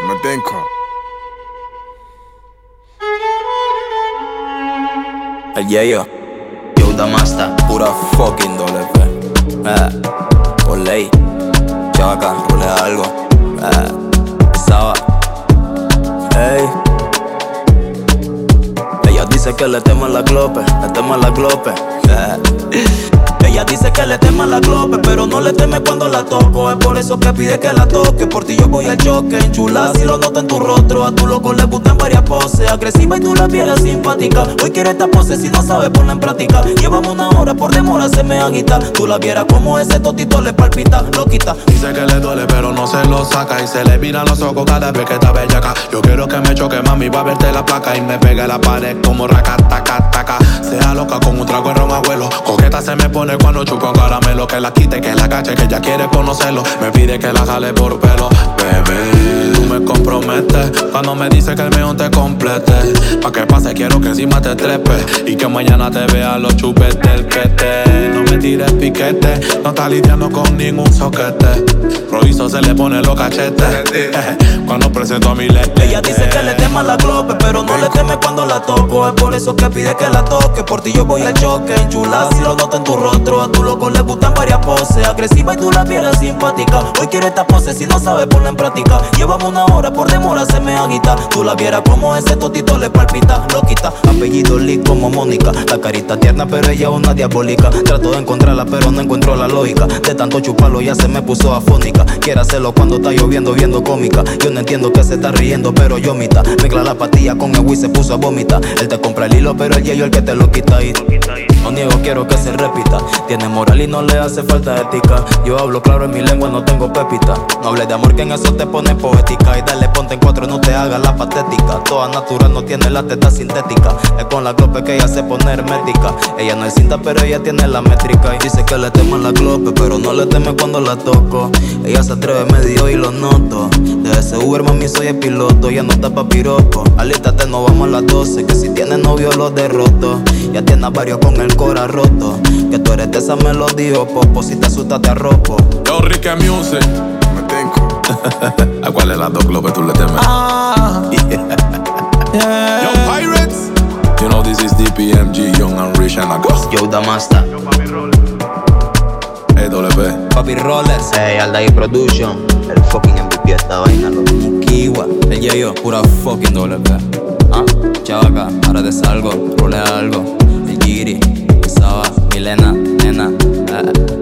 Metenko. El Yeyo, Yoda Masta, pura fucking WP. Por ley, chavaca, rulea algo. Saba, ey. Ella dice que le teman la glope, le teman la glope. Ella dice que le tema la glope, pero no le teme cuando la toco. Es por eso que pide que la toque. Por ti yo voy al choque, enchulada si lo noto en tu rostro. A tu loco le gustan varias poses, agresiva y tú la vieras simpática. Hoy quiere esta pose si no sabe ponerla en práctica. Llevamos una hora, por demora se me agita. Tú la vieras como ese totito le palpita, lo quita. Dice que le duele pero no se lo saca, y se le viran los ojos cada vez que está bellaca. Yo quiero que me choque, mami, va a verte la placa y me pegue la pared como racataca. Sea loca con un trago de ron, abuelo. Coqueta se me pone cuando chupo caramelo. Que la quite, que la cache, que ella quiere conocerlo. Me pide que la jale por pelo. Bebé, tú me comprometes cuando me dice que el mío te complete. Pa' que pase quiero que encima te trepe y que mañana te vea los chupetes el quete. No me tires piquete, no está lidiando con ningún soquete. Roizo se le pone los cachetes cuando presento a mi leche. Ella dice que le tema la glope, pero no le teme cuando la toco. Es por eso que pide que la toque. Por ti yo voy al choque, enchulada si lo noto en tu rostro. A tu loco le gustan varias poses, agresiva y tú la vieras simpática. Hoy quiere esta pose si no sabe ponerla en práctica. Llevamos una hora, por demora se me agita. Tú la vieras como ese totito le palpita, lo quita. Apellido Lee como Mónica, la carita tierna pero ella es una diabólica. Trato de encontrarla pero no encuentro la lógica. De tanto chuparlo ya se me puso afónica. Quiere hacerlo cuando está lloviendo, viendo cómica. Yo no entiendo que se está riendo pero yo mita. Mezcla la pastilla con el whisky, se puso a vomitar. Él te compra el hilo pero el Yeyo el que te lo quita. Y no niego, quiero que se repita. Tiene moral y no le hace falta ética. Yo hablo claro en mi lengua, no tengo pepita. No hables de amor que en eso te pone poética. Y dale ponte en cuatro, no te hagas la patética. Toda natural, no tiene la teta sintética. Es con la glope que ella se pone hermética. Ella no es cinta pero ella tiene la métrica. Y dice que le teme la glope, pero no le teme cuando la toco. Ella se atreve medio y lo noto. De ese Uber mami soy el piloto. Ya no está pa' piropo. Alístate, nos vamos a las 12. Que si tiene novio lo derroto. Ya tiene a varios con el cora roto. Que tú eres de esa melodía, popo. Si te asustas te arropo. Yo Ricky Music. Metenko. ¿A cuál de las dos globes tú le temes? Yeah. Yo Pirates. You know this is DPMG, Young and Rich and I go. Yoda Masta, EWP. Papi Rollers, Aldair Production. El fucking MVP esta vaina, loco. Kiwa, el Yeyo, pura fucking WP. Chavaca, ahora te salgo, rolea algo. El Giri, Saba, Milena, nena.